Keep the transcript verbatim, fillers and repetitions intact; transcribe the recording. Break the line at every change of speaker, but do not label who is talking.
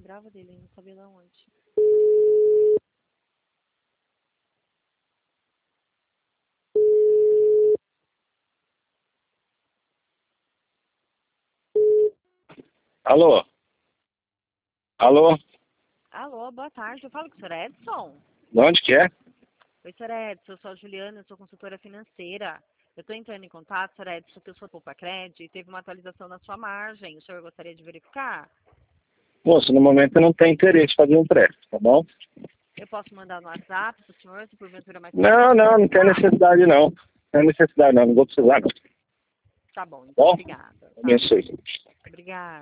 lembrava dele, não sabia de onde.
Alô? Alô?
Alô, boa tarde. Eu falo com o senhor Edson?
De onde que é?
Oi, senhor Edson. Eu sou a Juliana, eu sou consultora financeira. Eu estou entrando em contato, senhor Edson, porque eu sou Poupa Cred e teve uma atualização na sua margem. O senhor gostaria de verificar?
Moço, no momento eu não tenho interesse em fazer um empréstimo, tá bom?
Eu posso mandar no WhatsApp para o senhor, se porventura mais tarde
Não,
quiser
não, não tem
verificar?
necessidade não. Não tem necessidade não, não vou precisar não. Tá
Tá bom, então.
bom?
Obrigada. Tá?
Abençoe.
Obrigada.